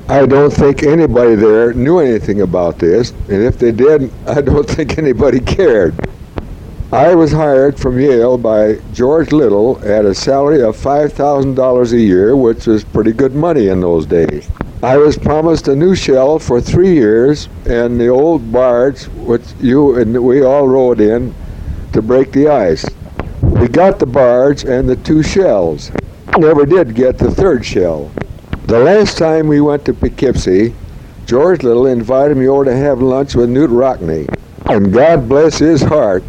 I don't think anybody there knew anything about this, and if they did, I don't think anybody cared. I was hired from Yale by George Little at a salary of $5,000 a year, which was pretty good money in those days. I was promised a new shell for 3 years and the old barge, which you and we all rode in to break the ice. We got the barge and the 2 shells. Never did get the 3rd shell. The last time we went to Poughkeepsie, George Little invited me over to have lunch with Knute Rockne, and God bless his heart,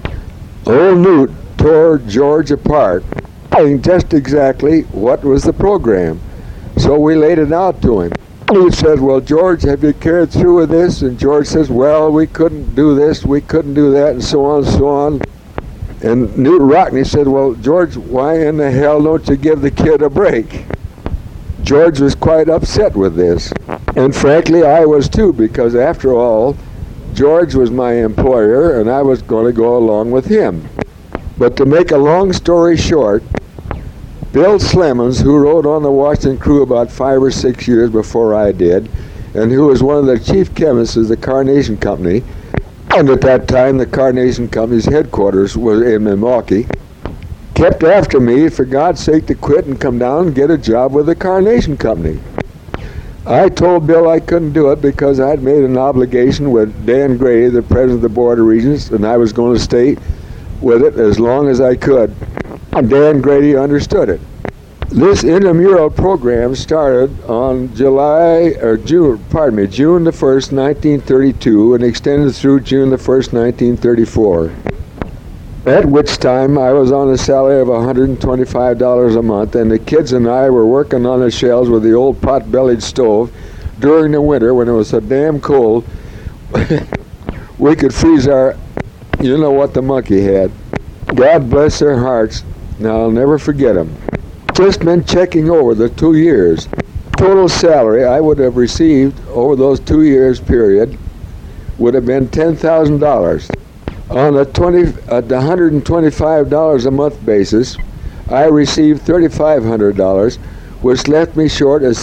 old Knute tore George apart, saying just exactly what was the program. So we laid it out to him. He said, well, George, have you carried through with this? And George says, well, we couldn't do this, we couldn't do that, and so on and so on. And Knute Rockne said, well, George, why in the hell don't you give the kid a break? George was quite upset with this. And frankly, I was too, because after all, George was my employer, and I was going to go along with him. But to make a long story short, Bill Slemons, who rode on the Washington crew about 5 or 6 years before I did, and who was one of the chief chemists of the Carnation Company, and at that time the Carnation Company's headquarters was in Milwaukee, kept after me, for God's sake, to quit and come down and get a job with the Carnation Company. I told Bill I couldn't do it because I'd made an obligation with Dan Grady, the president of the Board of Regents, and I was going to stay with it as long as I could. And Dan Grady understood it. This intramural program started on June the 1st, 1932, and extended through June the 1st, 1934. At which time I was on a salary of $125 a month, and the kids and I were working on the shells with the old pot-bellied stove during the winter when it was so damn cold. We could freeze our, you know what the monkey had. God bless their hearts. Now I'll never forget them. Just been checking over the 2 years. Total salary I would have received over those 2 years period would have been $10,000. On a $125 a month basis, I received $3,500, which left me short of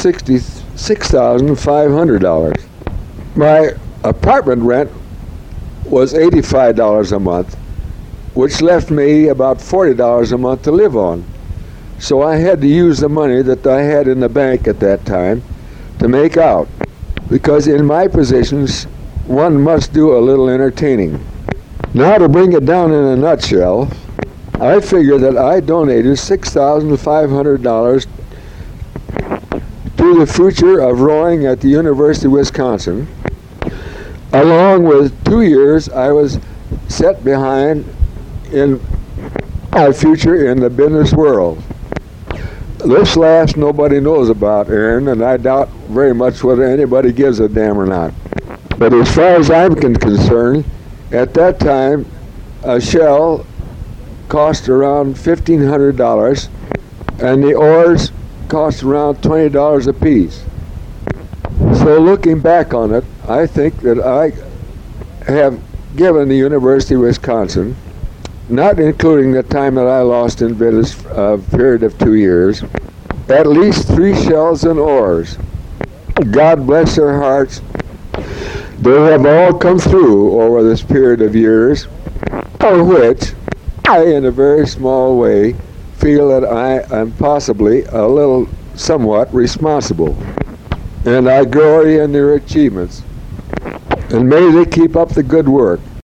$66,500. My apartment rent was $85 a month, which left me about $40 a month to live on. So I had to use the money that I had in the bank at that time to make out, because in my positions, one must do a little entertaining. Now, to bring it down in a nutshell, I figure that I donated $6,500 to the future of rowing at the University of Wisconsin, along with 2 years I was set behind in my future in the business world. This last nobody knows about, Aaron, and I doubt very much whether anybody gives a damn or not. But as far as I'm concerned, at that time, a shell cost around $1,500, and the oars cost around $20 a piece. So looking back on it, I think that I have given the University of Wisconsin, not including the time that I lost in business, a period of 2 years, at least 3 shells and oars. God bless their hearts. They have all come through over this period of years, for which I, in a very small way, feel that I am possibly a little, somewhat responsible. And I glory in their achievements. And may they keep up the good work.